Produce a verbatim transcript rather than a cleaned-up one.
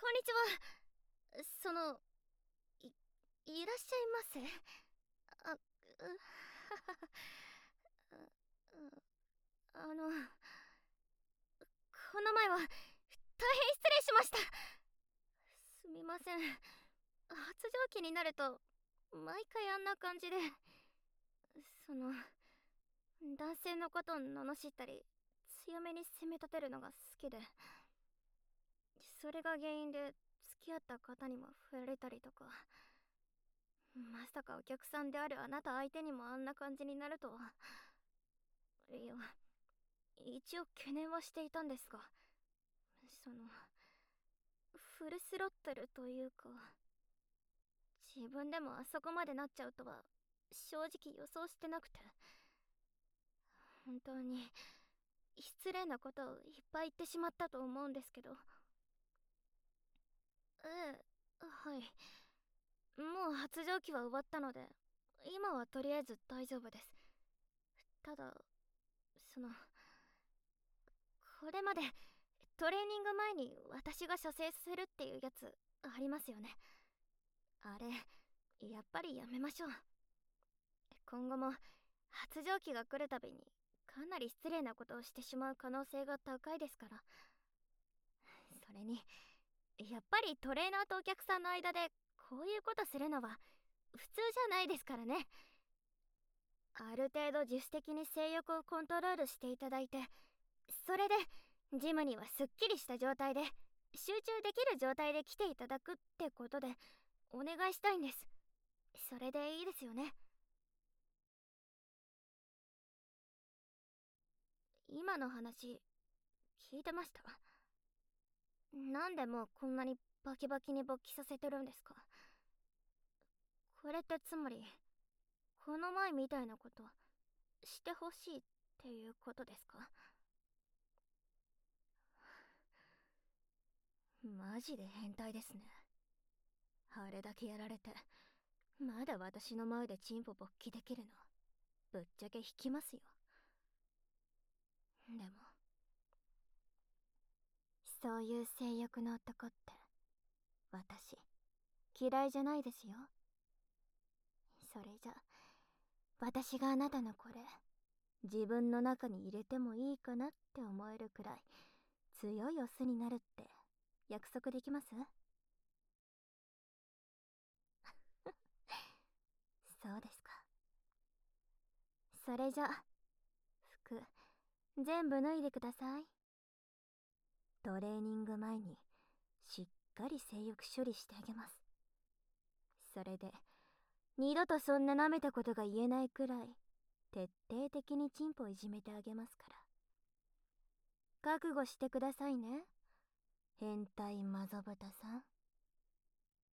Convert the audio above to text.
こんにちは。その、い、いらっしゃいませ。あ、う、ははは。うあの、この前は、大変失礼しました。すみません。発情期になると、毎回あんな感じで、その、男性のことを罵ったり、強めに責め立てるのが好きで、それが原因で付き合った方にも振られたりとか、まさかお客さんであるあなた相手にもあんな感じになるとは。いや、一応懸念はしていたんですが、その、フルスロットルというか、自分でもあそこまでなっちゃうとは正直予想してなくて、本当に失礼なことをいっぱい言ってしまったと思うんですけど。ええ、はい。もう発情期は終わったので、今はとりあえず大丈夫です。ただ、その、これまでトレーニング前に私が射精させるっていうやつありますよね。あれ、やっぱりやめましょう。今後も発情期が来るたびにかなり失礼なことをしてしまう可能性が高いですから。それに、やっぱりトレーナーとお客さんの間でこういうことするのは普通じゃないですからね。ある程度自主的に性欲をコントロールしていただいて、それでジムにはすっきりした状態で集中できる状態で来ていただくってことでお願いしたいんです。それでいいですよね。今の話聞いてました？なんでもうこんなにバキバキに勃起させてるんですか？これってつまりこの前みたいなことしてほしいっていうことですか？マジで変態ですね。あれだけやられてまだ私の前でチンポ勃起できるの、ぶっちゃけ引きますよ。でもそういう性欲の男って私嫌いじゃないですよ。それじゃ私があなたのこれ自分の中に入れてもいいかなって思えるくらい強いオスになるって約束できます？そうですか。それじゃ服全部脱いでください。トレーニング前にしっかり性欲処理してあげます。それで二度とそんな舐めたことが言えないくらい徹底的にチンポいじめてあげますから。覚悟してくださいね、変態マゾブタさん。